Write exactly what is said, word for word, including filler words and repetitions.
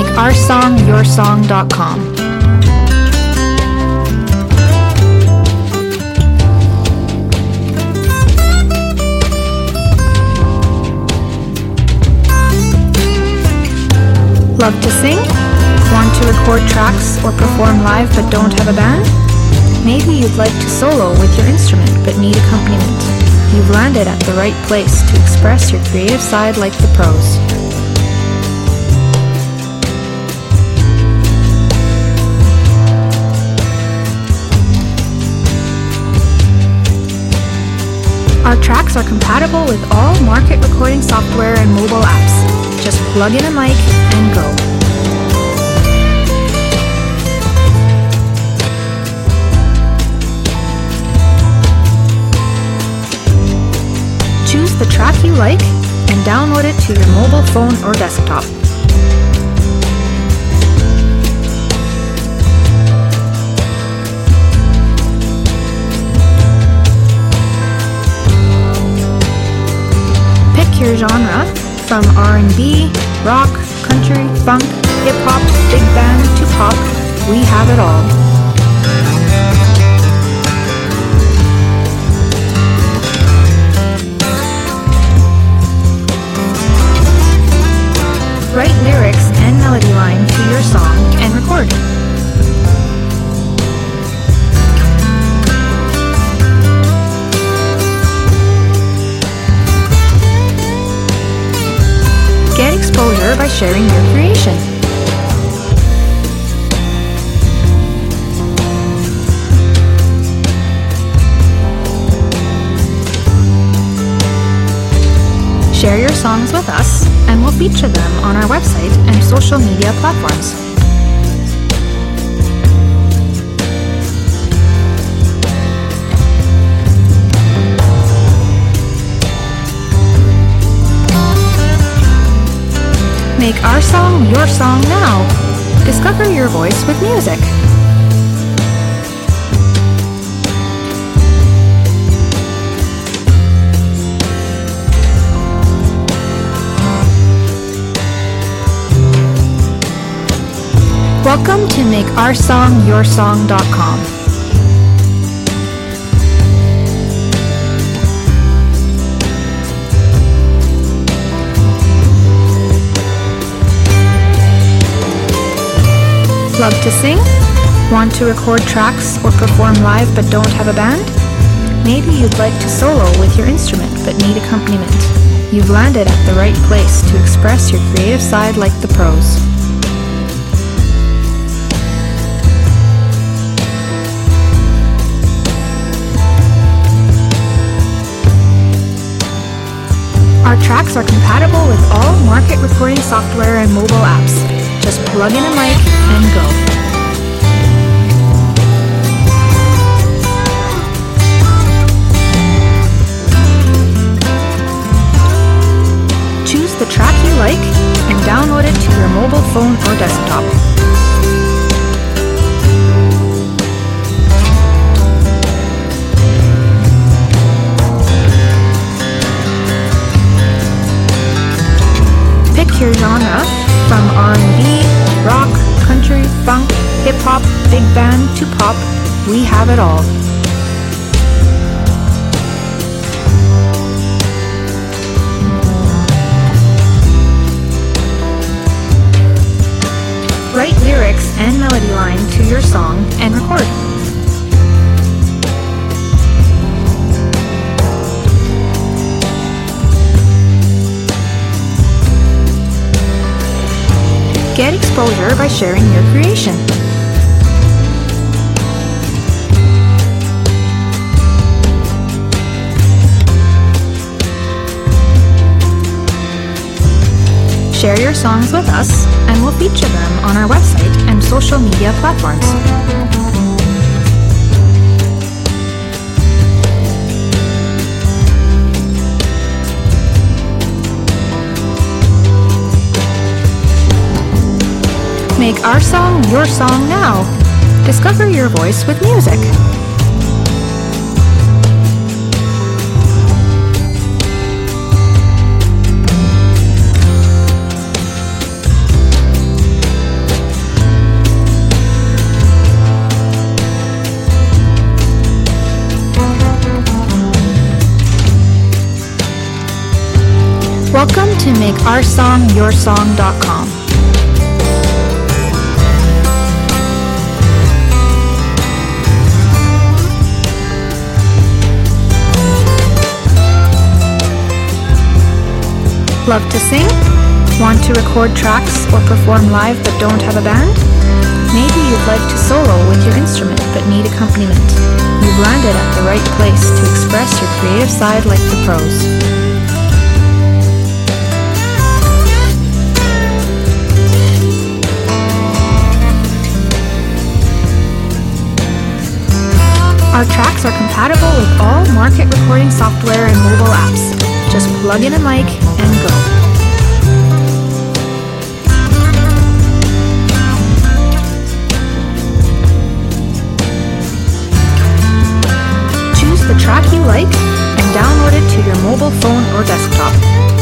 make our song your song dot com. Love to sing? Want to record tracks or perform live but don't have a band? Maybe you'd like to solo with your instrument but need accompaniment. You've landed at the right place to express your creative side like the pros. Our tracks are compatible with all market recording software and mobile apps. Just plug in a mic and go. Choose the track you like and download it to your mobile phone or desktop. Pick your genre, from R and B, rock, country, funk, hip-hop, big band to pop. We have it all. Write lyrics and melody line to your song and record. Get exposure by sharing your creation. Share your songs with us, and we'll feature them on our website and social media platforms. Make our song your song now. Discover your voice with music. Welcome to make our song your song dot com. Love to sing? Want to record tracks or perform live but don't have a band? Maybe you'd like to solo with your instrument but need accompaniment. You've landed at the right place to express your creative side like the pros. Our tracks are compatible with all market recording software and mobile apps. Just plug in a mic and go. Choose the track you like and download it to your mobile phone or desktop. Pick your genre, from R and B, rock, country, funk, hip-hop, big band to pop. We have it all. Write lyrics and melody line to your song and record. Get exposure by sharing your creation. Share your songs with us, and we'll feature them on our website and social media platforms. Make our song your song now. Discover your voice with music. Welcome to make our song your song dot com. Love to sing? Want to record tracks or perform live but don't have a band? Maybe you'd like to solo with your instrument but need accompaniment. You've landed at the right place to express your creative side like the pros. Our tracks are compatible with all market recording software and mobile apps. Just plug in a mic and go. Choose the track you like and download it to your mobile phone or desktop.